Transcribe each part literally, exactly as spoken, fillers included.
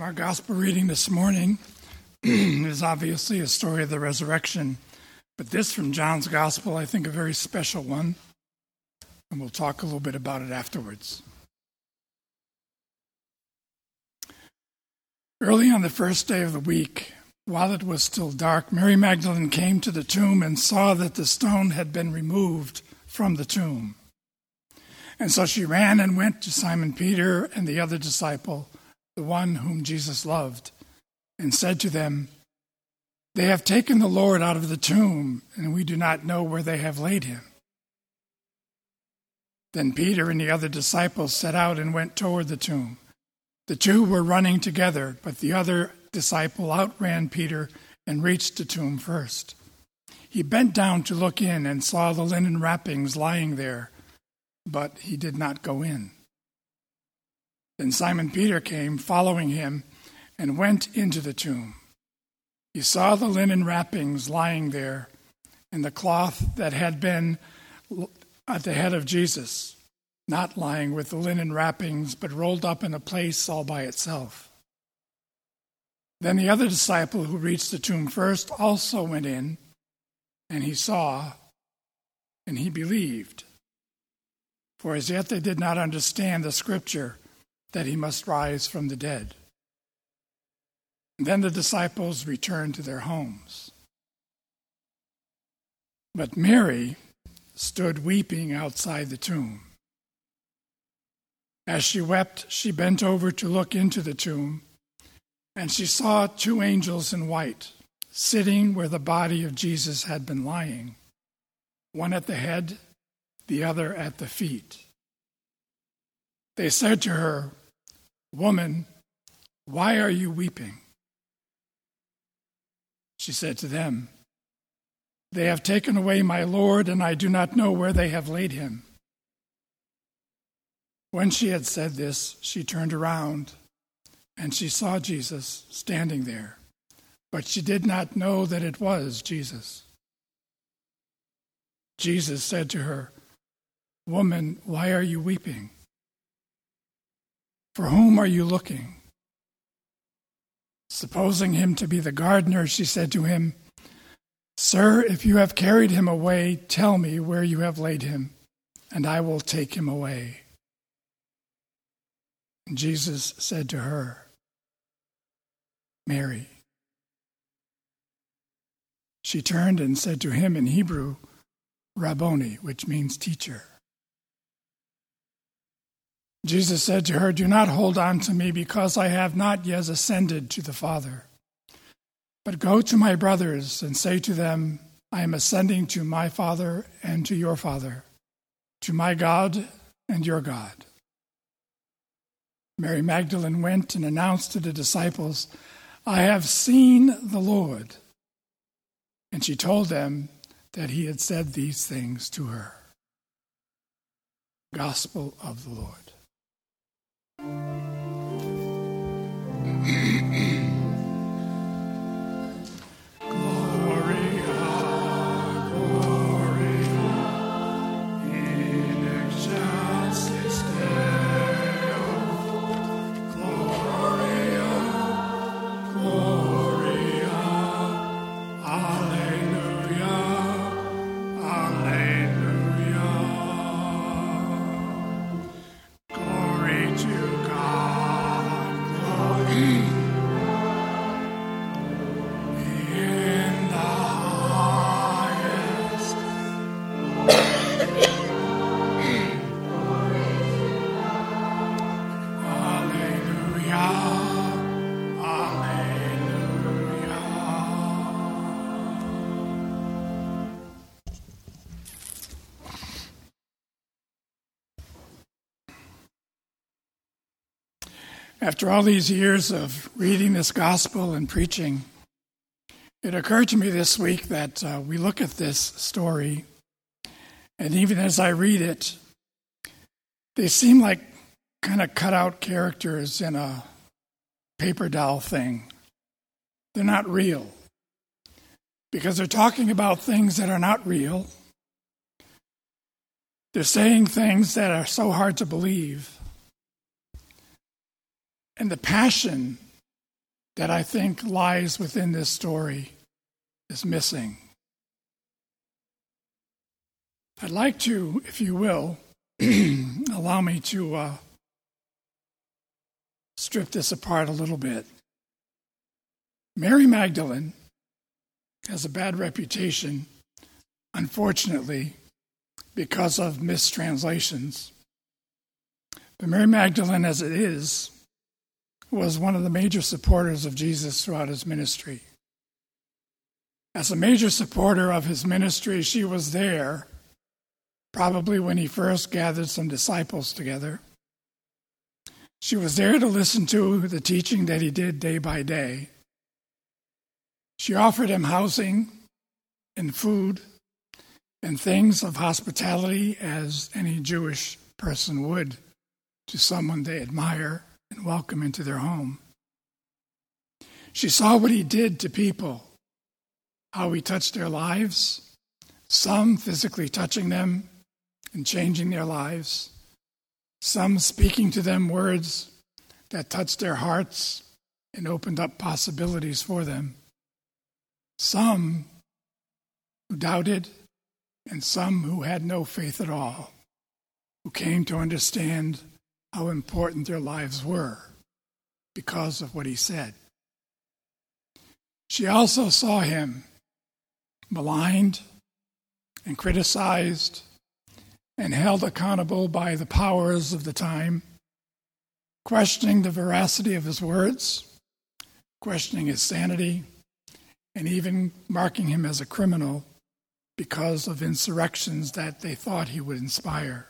Our gospel reading this morning is obviously a story of the resurrection, but this from John's gospel, I think a very special one, and we'll talk a little bit about it afterwards. Early on the first day of the week, while it was still dark, Mary Magdalene came to the tomb and saw that the stone had been removed from the tomb. And so she ran and went to Simon Peter and the other disciple, the one whom Jesus loved, and said to them, "They have taken the Lord out of the tomb, and we do not know where they have laid him." Then Peter and the other disciples set out and went toward the tomb. The two were running together, but the other disciple outran Peter and reached the tomb first. He bent down to look in and saw the linen wrappings lying there, but he did not go in. Then Simon Peter came, following him, and went into the tomb. He saw the linen wrappings lying there, and the cloth that had been at the head of Jesus, not lying with the linen wrappings, but rolled up in a place all by itself. Then the other disciple who reached the tomb first also went in, and he saw, and he believed. For as yet they did not understand the scripture that he must rise from the dead. And then the disciples returned to their homes. But Mary stood weeping outside the tomb. As she wept, she bent over to look into the tomb, and she saw two angels in white, sitting where the body of Jesus had been lying, one at the head, the other at the feet. They said to her, "Woman, why are you weeping?" She said to them, "They have taken away my Lord, and I do not know where they have laid him." When she had said this, she turned around, and she saw Jesus standing there, but she did not know that it was Jesus. Jesus said to her, "Woman, why are you weeping? For whom are you looking?" Supposing him to be the gardener, she said to him, "Sir, if you have carried him away, tell me where you have laid him, and I will take him away." And Jesus said to her, "Mary." She turned and said to him in Hebrew, "Rabboni," which means teacher. Jesus said to her, "Do not hold on to me, because I have not yet ascended to the Father. But go to my brothers and say to them, I am ascending to my Father and to your Father, to my God and your God." Mary Magdalene went and announced to the disciples, "I have seen the Lord." And she told them that he had said these things to her. Gospel of the Lord. After all these years of reading this gospel and preaching, it occurred to me this week that uh, we look at this story, and even as I read it, they seem like kind of cut-out characters in a paper doll thing. They're not real, because they're talking about things that are not real. They're saying things that are so hard to believe. And the passion that I think lies within this story is missing. I'd like to, if you will, allow me to uh, strip this apart a little bit. Mary Magdalene has a bad reputation, unfortunately, because of mistranslations. But Mary Magdalene, as it is, was one of the major supporters of Jesus throughout his ministry. As a major supporter of his ministry, she was there probably when he first gathered some disciples together. She was there to listen to the teaching that he did day by day. She offered him housing and food and things of hospitality as any Jewish person would to someone they admire and welcome into their home. She saw what he did to people, how he touched their lives, some physically touching them and changing their lives, some speaking to them words that touched their hearts and opened up possibilities for them, some who doubted, and some who had no faith at all, who came to understand how important their lives were because of what he said. She also saw him maligned and criticized and held accountable by the powers of the time, questioning the veracity of his words, questioning his sanity, and even marking him as a criminal because of insurrections that they thought he would inspire.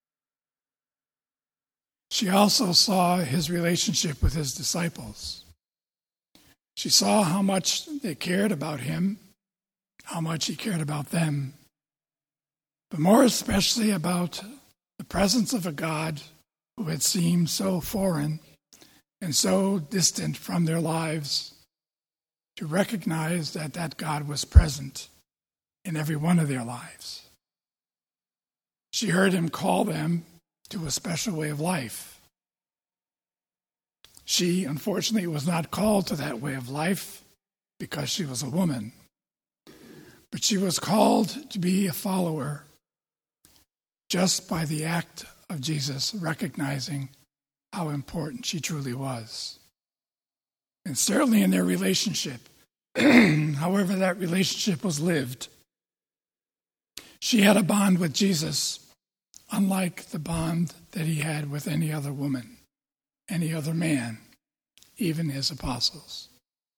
She also saw his relationship with his disciples. She saw how much they cared about him, how much he cared about them, but more especially about the presence of a God who had seemed so foreign and so distant from their lives, to recognize that that God was present in every one of their lives. She heard him call them to a special way of life. She, unfortunately, was not called to that way of life because she was a woman, but she was called to be a follower just by the act of Jesus recognizing how important she truly was. And certainly in their relationship, however that relationship was lived, she had a bond with Jesus unlike the bond that he had with any other woman, any other man, even his apostles.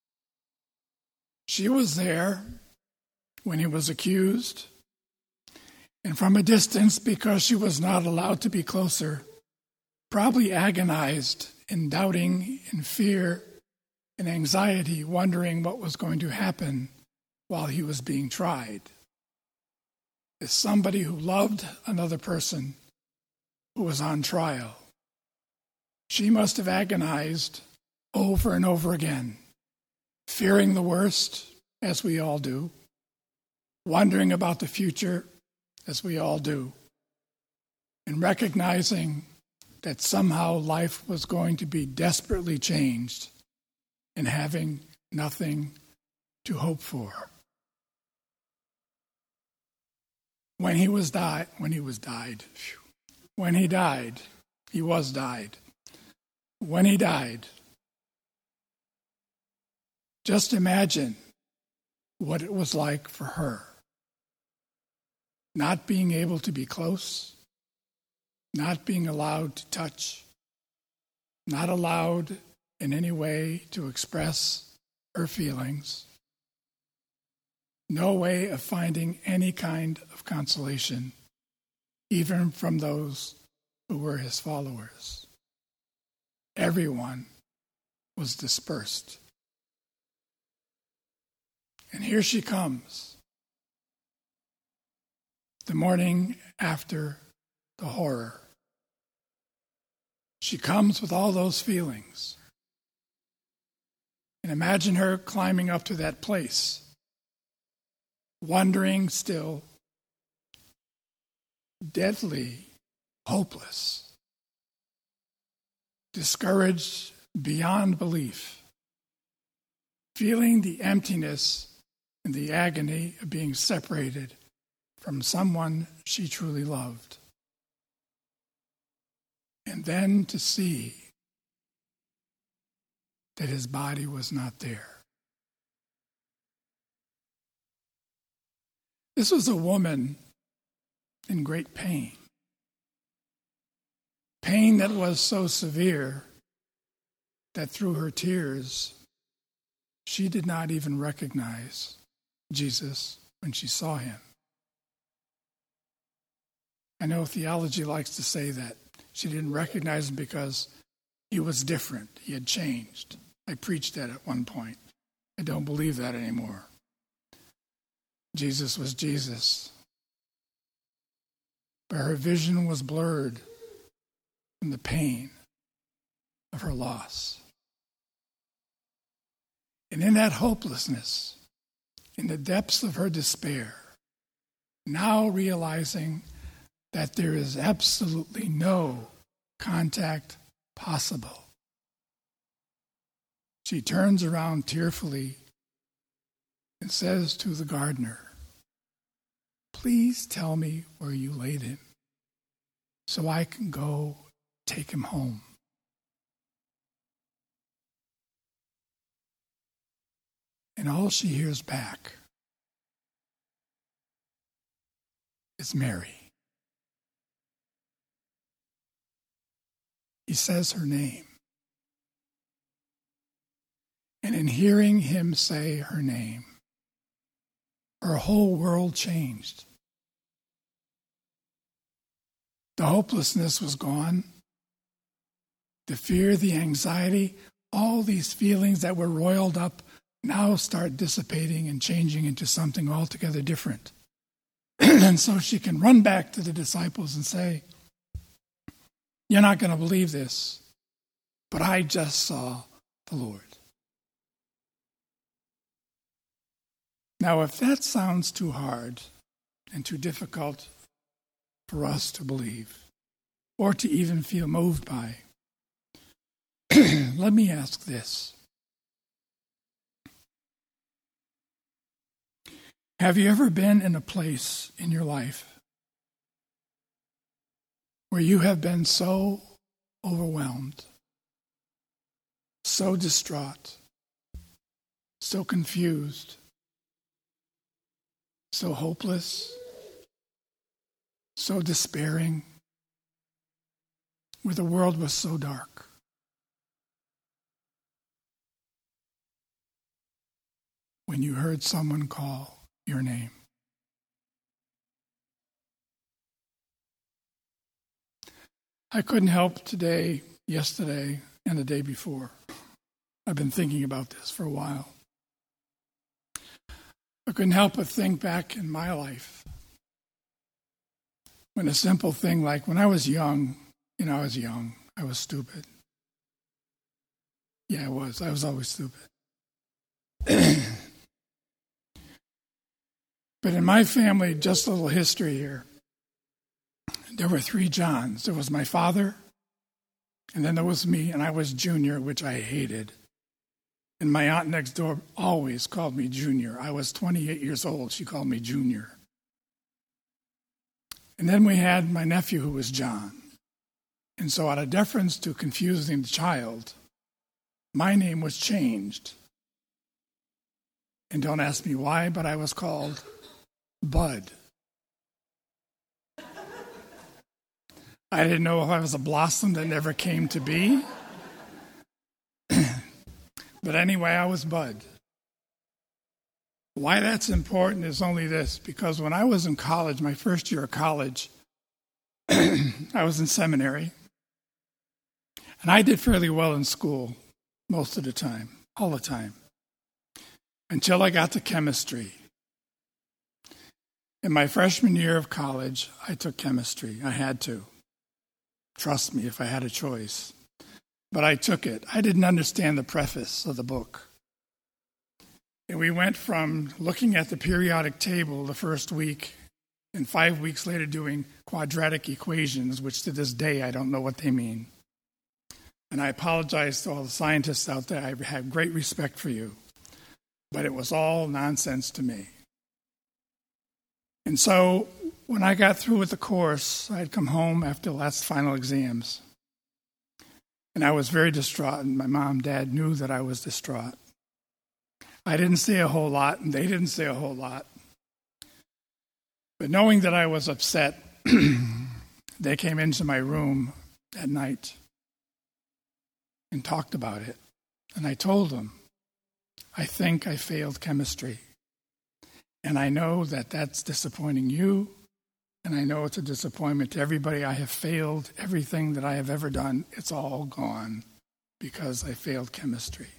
She was there when he was accused, and from a distance, because she was not allowed to be closer, probably agonized in doubting, in fear, in anxiety, wondering what was going to happen while he was being tried. As somebody who loved another person who was on trial, she must have agonized over and over again, fearing the worst, as we all do, wondering about the future, as we all do, and recognizing that somehow life was going to be desperately changed and having nothing to hope for. When he was died, when he was died, phew, when he died, he was died. When he died, just imagine what it was like for her. Not being able to be close, not being allowed to touch, not allowed in any way to express her feelings, no way of finding any kind of consolation, even from those who were his followers. Everyone was dispersed. And here she comes, the morning after the horror. She comes with all those feelings. And imagine her climbing up to that place, wondering still, deadly hopeless, discouraged beyond belief, feeling the emptiness and the agony of being separated from someone she truly loved. And then to see that his body was not there. This was a woman in great pain. Pain that was so severe that through her tears, she did not even recognize Jesus when she saw him. I know theology likes to say that she didn't recognize him because he was different. He had changed. I preached that at one point. I don't believe that anymore. Jesus was Jesus. But her vision was blurred from the pain of her loss. And in that hopelessness, in the depths of her despair, now realizing that there is absolutely no contact possible, she turns around tearfully and says to the gardener, "Please tell me where you laid him so I can go take him home." And all she hears back is Mary. He says her name. And in hearing him say her name, her whole world changed. The hopelessness was gone. The fear, the anxiety, all these feelings that were roiled up now start dissipating and changing into something altogether different. And so she can run back to the disciples and say, "You're not going to believe this, but I just saw the Lord." Now, if that sounds too hard and too difficult for us to believe or to even feel moved by, let me ask this. Have you ever been in a place in your life where you have been so overwhelmed, so distraught, so confused, so hopeless, so despairing, where the world was so dark? When you heard someone call your name. I couldn't help today, yesterday, and the day before. I've been thinking about this for a while. I couldn't help but think back in my life when a simple thing like when I was young, you know, I was young, I was stupid. Yeah, I was. I was always stupid. But in my family, just a little history here. There were three Johns. There was my father, and then there was me, and I was Junior, which I hated. And my aunt next door always called me Junior. I was twenty-eight years old. She called me Junior. And then we had my nephew who was John. And so out of deference to confusing the child, my name was changed. And don't ask me why, but I was called Bud. I didn't know if I was a blossom that never came to be. But anyway, I was Bud. Why that's important is only this, because when I was in college, my first year of college, I was in seminary. And I did fairly well in school most of the time, all the time, until I got to chemistry. In my freshman year of college, I took chemistry. I had to. Trust me, if I had a choice. But I took it. I didn't understand the preface of the book. And we went from looking at the periodic table the first week, and five weeks later doing quadratic equations, which to this day I don't know what they mean. And I apologize to all the scientists out there. I have great respect for you. but it was all nonsense to me. And so when I got through with the course, I'd come home after the last final exams. And I was very distraught, and my mom and dad knew that I was distraught. I didn't say a whole lot, and they didn't say a whole lot. But knowing that I was upset, they came into my room at night and talked about it. And I told them, I think I failed chemistry. And I know that that's disappointing you, and I know it's a disappointment to everybody. I have failed everything that I have ever done. It's all gone because I failed chemistry.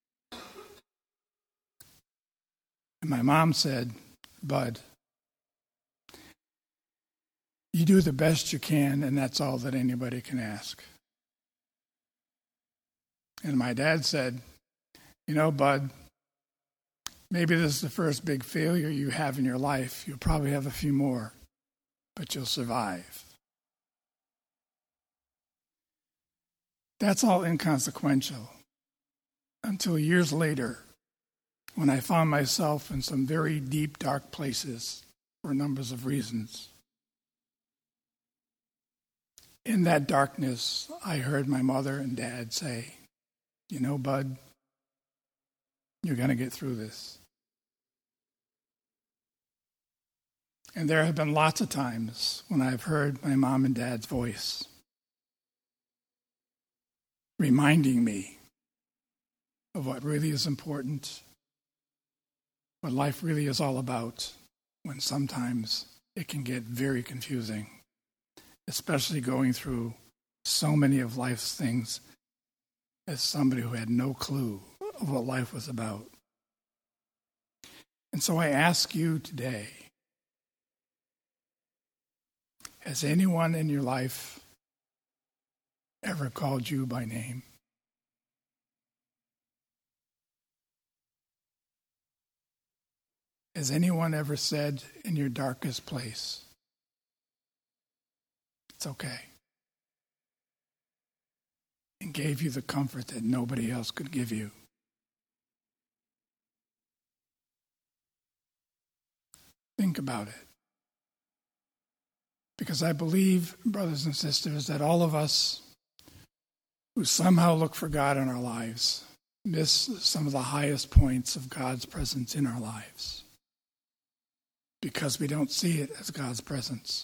And my mom said, Bud, you do the best you can, and that's all that anybody can ask. And my dad said, you know, Bud, maybe this is the first big failure you have in your life. You'll probably have a few more, but you'll survive. That's all inconsequential until years later, when I found myself in some very deep, dark places for numbers of reasons. In that darkness, I heard my mother and dad say, you know, Bud, you're going to get through this. And there have been lots of times when I've heard my mom and dad's voice reminding me of what really is important, what life really is all about, when sometimes it can get very confusing, especially going through so many of life's things as somebody who had no clue of what life was about. And so I ask you today, has anyone in your life ever called you by name? Has anyone ever said in your darkest place, it's okay, and gave you the comfort that nobody else could give you? Think about it. Because I believe, brothers and sisters, that all of us who somehow look for God in our lives miss some of the highest points of God's presence in our lives because we don't see it as God's presence.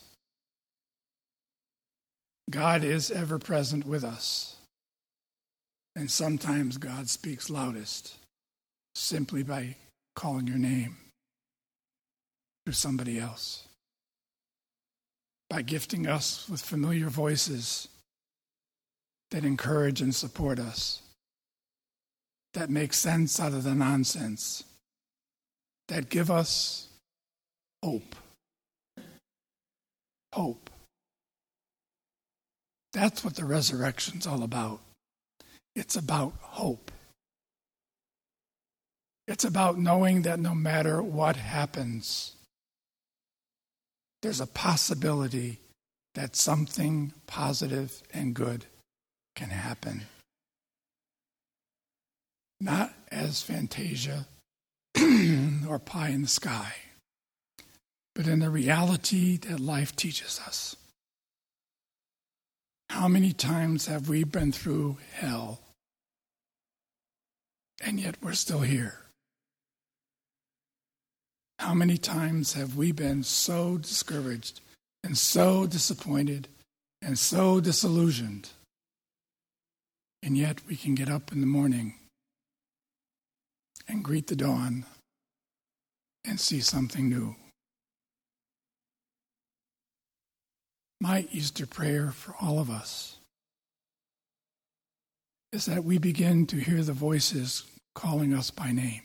God is ever present with us, and sometimes God speaks loudest simply by calling your name through somebody else, by gifting us with familiar voices that encourage and support us, that make sense out of the nonsense, that give us hope. Hope. That's what the resurrection's all about. It's about hope. It's about knowing that no matter what happens, there's a possibility that something positive and good can happen. Not as fantasia or pie in the sky, but in the reality that life teaches us. How many times have we been through hell, and yet we're still here? How many times have we been so discouraged and so disappointed and so disillusioned, and yet we can get up in the morning and greet the dawn and see something new? My Easter prayer for all of us is that we begin to hear the voices calling us by name,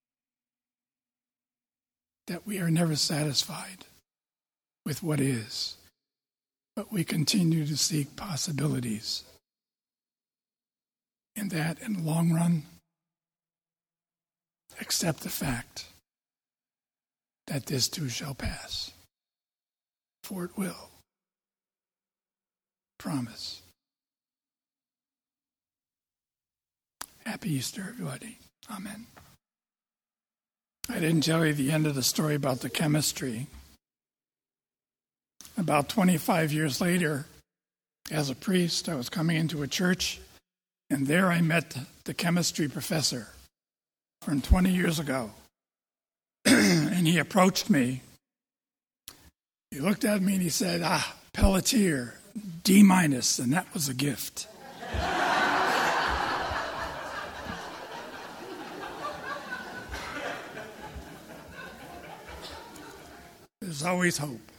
that we are never satisfied with what is, but we continue to seek possibilities, and that in the long run, accept the fact that this too shall pass, for it will. Promise. Happy Easter, everybody. Amen. I didn't tell you the end of the story about the chemistry. About twenty-five years later, as a priest, I was coming into a church, and there I met the chemistry professor from twenty years ago. And he approached me. He looked at me and he said, ah, Pelletier, D minus, and that was a gift. There's always hope.